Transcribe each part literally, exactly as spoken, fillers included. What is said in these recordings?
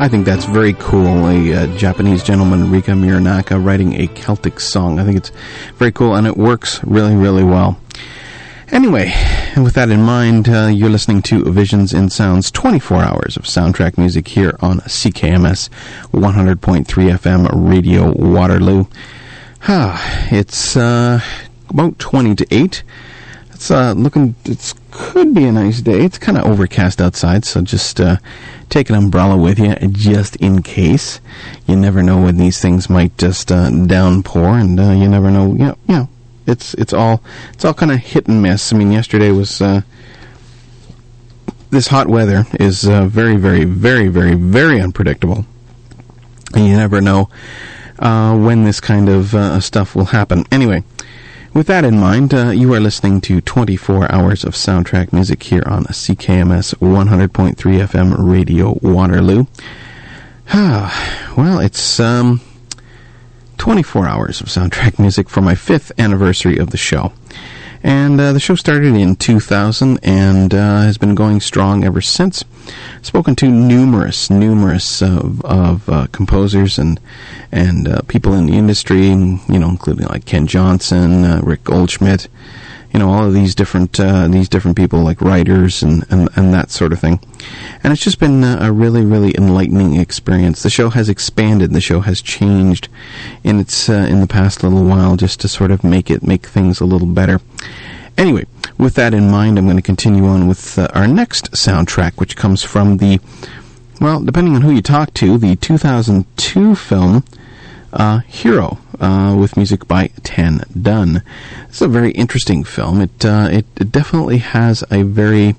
I think that's very cool. A uh, Japanese gentleman, Rika Miranaka, writing a Celtic song. I think it's very cool, and it works really, really well. Anyway, and with that in mind, uh, you're listening to Visions and Sounds, twenty-four hours of soundtrack music here on C K M S one hundred point three F M Radio Waterloo. Ah, it's uh, about twenty to eight. It's uh, looking, it could be a nice day. It's kind of overcast outside, so just uh, take an umbrella with you just in case. You never know when these things might just uh, downpour, and uh, you never know. You know, you know, it's it's all it's all kind of hit and miss. I mean, yesterday was uh, this hot weather is uh, very, very, very, very, very unpredictable, and you never know uh, when this kind of uh, stuff will happen. Anyway. With that in mind, uh, you are listening to twenty-four hours of soundtrack music here on C K M S one hundred point three F M Radio Waterloo. Ah, well, it's um, twenty-four hours of soundtrack music for my fifth anniversary of the show. And uh, the show started in two thousand and uh, has been going strong ever since. Spoken to numerous, numerous of, of uh, composers and and uh, people in the industry, you know, including like Ken Johnson, uh, Rick Goldschmidt, you know, all of these different uh, these different people, like writers and, and, and that sort of thing. And it's just been a really, really enlightening experience. The show has expanded. The show has changed in its uh, in the past little while, just to sort of make it make things a little better. Anyway, with that in mind, I'm going to continue on with uh, our next soundtrack, which comes from the, well, depending on who you talk to, the two thousand two film uh, Hero, uh, with music by Tan Dun. It's a very interesting film. It, uh, it it definitely has a very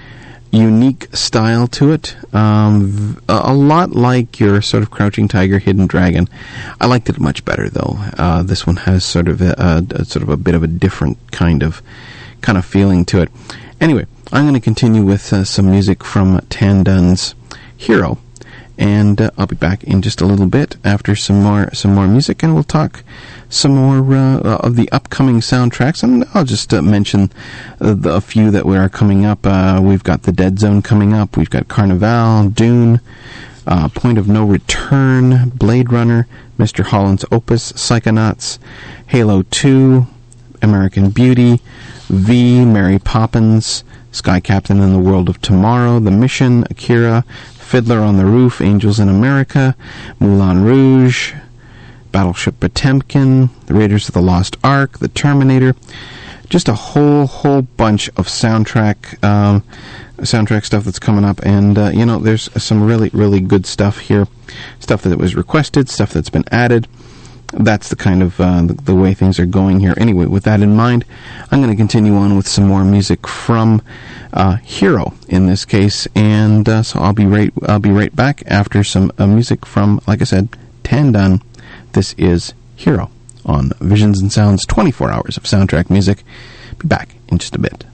unique style to it. Um, a, a lot like your sort of Crouching Tiger, Hidden Dragon. I liked it much better, though. Uh, this one has sort of a, a, a sort of a bit of a different kind of kind of feeling to it. Anyway, I'm going to continue with uh, some music from Tan Dun's Hero, and uh, I'll be back in just a little bit after some more some more music, and we'll talk some more uh, of the upcoming soundtracks, and I'll just uh, mention uh, the, a few that we are coming up. Uh, we've got The Dead Zone coming up. We've got Carnival, Dune, uh, Point of No Return, Blade Runner, Mister Holland's Opus, Psychonauts, Halo two, American Beauty, V, Mary Poppins, Sky Captain and the World of Tomorrow, The Mission, Akira, Fiddler on the Roof, Angels in America, Moulin Rouge, Battleship Potemkin, The Raiders of the Lost Ark, The Terminator. Just a whole, whole bunch of soundtrack um, soundtrack stuff that's coming up. And, uh, you know, there's some really, really good stuff here. Stuff that was requested, stuff that's been added. That's the kind of uh, the, the way things are going here. Anyway, with that in mind, I'm going to continue on with some more music from uh, Hero in this case, and uh, so I'll be right I'll be right back after some uh, music from, like I said, Tan Dun. This is Hero on Visions and Sounds, twenty-four hours of soundtrack music. Be back in just a bit.